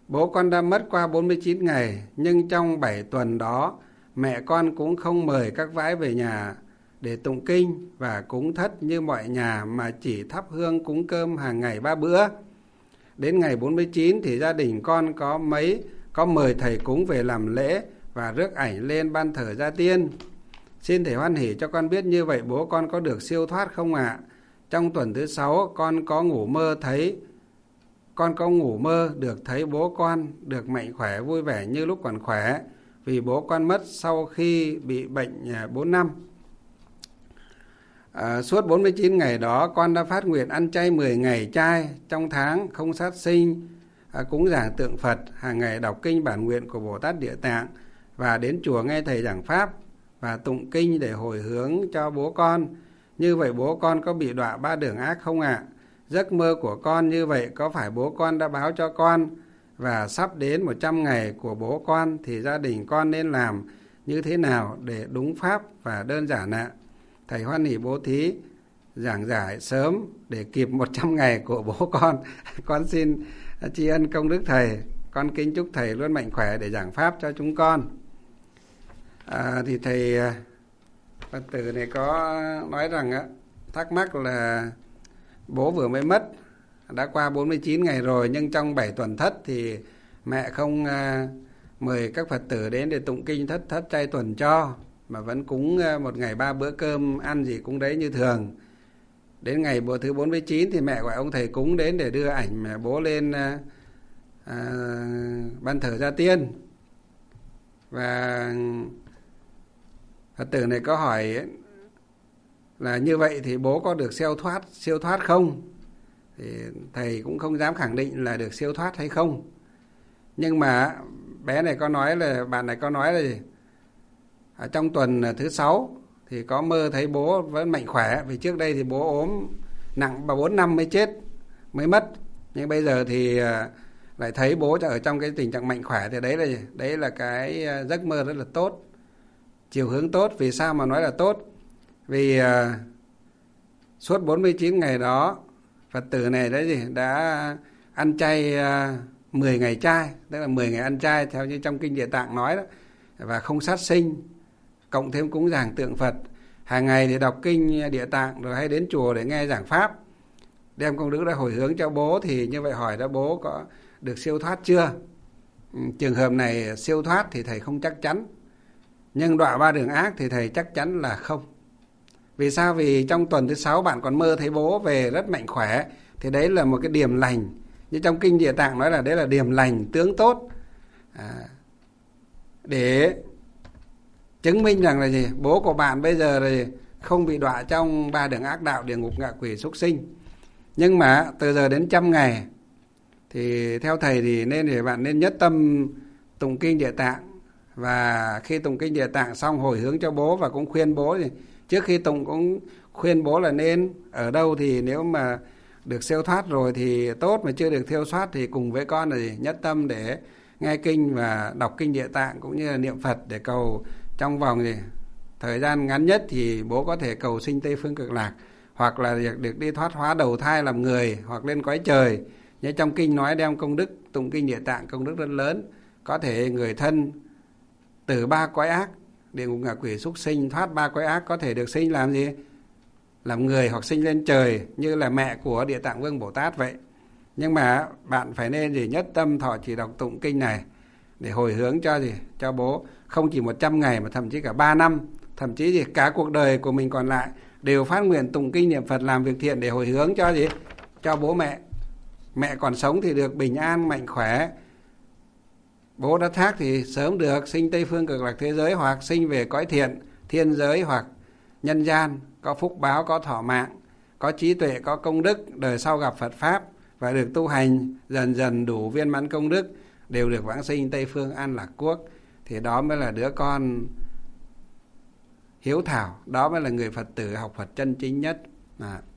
Bố con đã mất qua 49 ngày, nhưng trong 7 tuần đó, mẹ con cũng không mời các vãi về nhà để tụng kinh và cúng thất như mọi nhà, mà chỉ thắp hương cúng cơm hàng ngày 3 bữa. Đến ngày 49 thì gia đình con có mời thầy cúng về làm lễ và rước ảnh lên ban thờ gia tiên. Xin thầy hoan hỷ cho con biết như vậy bố con có được siêu thoát không ạ? Trong tuần thứ 6 con có ngủ mơ được thấy bố con được mạnh khỏe vui vẻ như lúc còn khỏe, vì bố con mất sau khi bị bệnh 4 năm. Suốt 49 ngày đó con đã phát nguyện ăn chay 10 ngày chay trong tháng, không sát sinh, cúng dường tượng Phật, hàng ngày đọc kinh bản nguyện của Bồ Tát Địa Tạng và đến chùa nghe thầy giảng pháp và tụng kinh để hồi hướng cho bố con. Như vậy bố con có bị đọa 3 đường ác không ạ? Giấc mơ của con như vậy có phải bố con đã báo cho con? Và sắp đến 100 ngày của bố con thì gia đình con nên làm như thế nào để đúng pháp và đơn giản ạ? Thầy hoan hỷ bố thí giảng giải sớm để kịp 100 ngày của bố con. Con xin tri ân công đức thầy. Con kính chúc thầy luôn mạnh khỏe để giảng pháp cho chúng con. Thì thầy Phật tử này có nói rằng thắc mắc là bố vừa mới mất, đã qua 49 ngày rồi, nhưng trong 7 tuần thất thì mẹ không mời các Phật tử đến để tụng kinh thất chay tuần cho, mà vẫn cúng 1 ngày 3 bữa cơm, ăn gì cũng đấy như thường. Đến ngày bữa thứ 49 thì mẹ gọi ông thầy cúng đến để đưa ảnh mẹ bố lên ban thờ gia tiên. Và Phật tử này có hỏi là như vậy thì bố có được siêu thoát không? Thì thầy cũng không dám khẳng định là được siêu thoát hay không. Nhưng mà bạn này có nói là gì? Ở trong tuần thứ 6 thì có mơ thấy bố vẫn mạnh khỏe, vì trước đây thì bố ốm nặng 4 năm mới mất. Nhưng bây giờ thì lại thấy bố ở trong cái tình trạng mạnh khỏe, thì đấy là cái giấc mơ rất là tốt, chiều hướng tốt. Vì sao mà nói là tốt? Vì suốt 49 ngày đó Phật tử này đã ăn chay 10 ngày chay, tức là 10 ngày ăn chay theo như trong kinh Địa Tạng nói đó, và không sát sinh, cộng thêm cúng dường tượng Phật, hàng ngày thì đọc kinh Địa Tạng, rồi hay đến chùa để nghe giảng pháp, đem công đức ra hồi hướng cho bố. Thì như vậy hỏi đó, bố có được siêu thoát chưa? Trường hợp này siêu thoát thì thầy không chắc chắn, nhưng đọa 3 đường ác thì thầy chắc chắn là không. Vì sao? Vì trong tuần thứ 6 bạn còn mơ thấy bố về rất mạnh khỏe, thì đấy là một cái điềm lành. Như trong kinh Địa Tạng nói là đấy là điềm lành, tướng tốt, để chứng minh rằng là gì? Bố của bạn bây giờ là không bị đọa trong 3 đường ác đạo, địa ngục, ngạ quỷ, súc sinh. Nhưng mà từ giờ đến 100 ngày thì theo thầy thì bạn nên nhất tâm tụng kinh Địa Tạng. Và khi tụng kinh Địa Tạng xong hồi hướng cho bố, và cũng khuyên bố thì trước khi tụng cũng khuyên bố là nên ở đâu thì nếu mà được siêu thoát rồi thì tốt, mà chưa được siêu thoát thì cùng với con là nhất tâm để nghe kinh và đọc kinh Địa Tạng cũng như là niệm Phật, để cầu trong vòng thời gian ngắn nhất thì bố có thể cầu sinh Tây Phương Cực Lạc, hoặc là được đi thoát hóa đầu thai làm người, hoặc lên cõi trời. Như trong kinh nói đem công đức tụng kinh Địa Tạng công đức rất lớn, có thể người thân từ 3 cõi ác, địa ngục, ngạ quỷ, súc sinh, thoát 3 cõi ác, có thể được sinh làm gì? Làm người, hoặc sinh lên trời, như là mẹ của Địa Tạng Vương Bồ Tát vậy. Nhưng mà bạn phải nên nhất tâm thọ trì đọc tụng kinh này để hồi hướng cho bố, không chỉ 100 ngày mà thậm chí cả 3 năm, thậm chí cả cuộc đời của mình còn lại đều phát nguyện tụng kinh niệm Phật, làm việc thiện để hồi hướng cho bố mẹ. Mẹ còn sống thì được bình an mạnh khỏe, bố đã thác thì sớm được sinh Tây Phương Cực Lạc thế giới, hoặc sinh về cõi thiện, thiên giới hoặc nhân gian, có phúc báo, có thọ mạng, có trí tuệ, có công đức, đời sau gặp Phật Pháp và được tu hành dần dần đủ viên mãn công đức, đều được vãng sinh Tây Phương An Lạc Quốc. Thì đó mới là đứa con hiếu thảo, đó mới là người Phật tử học Phật chân chính nhất.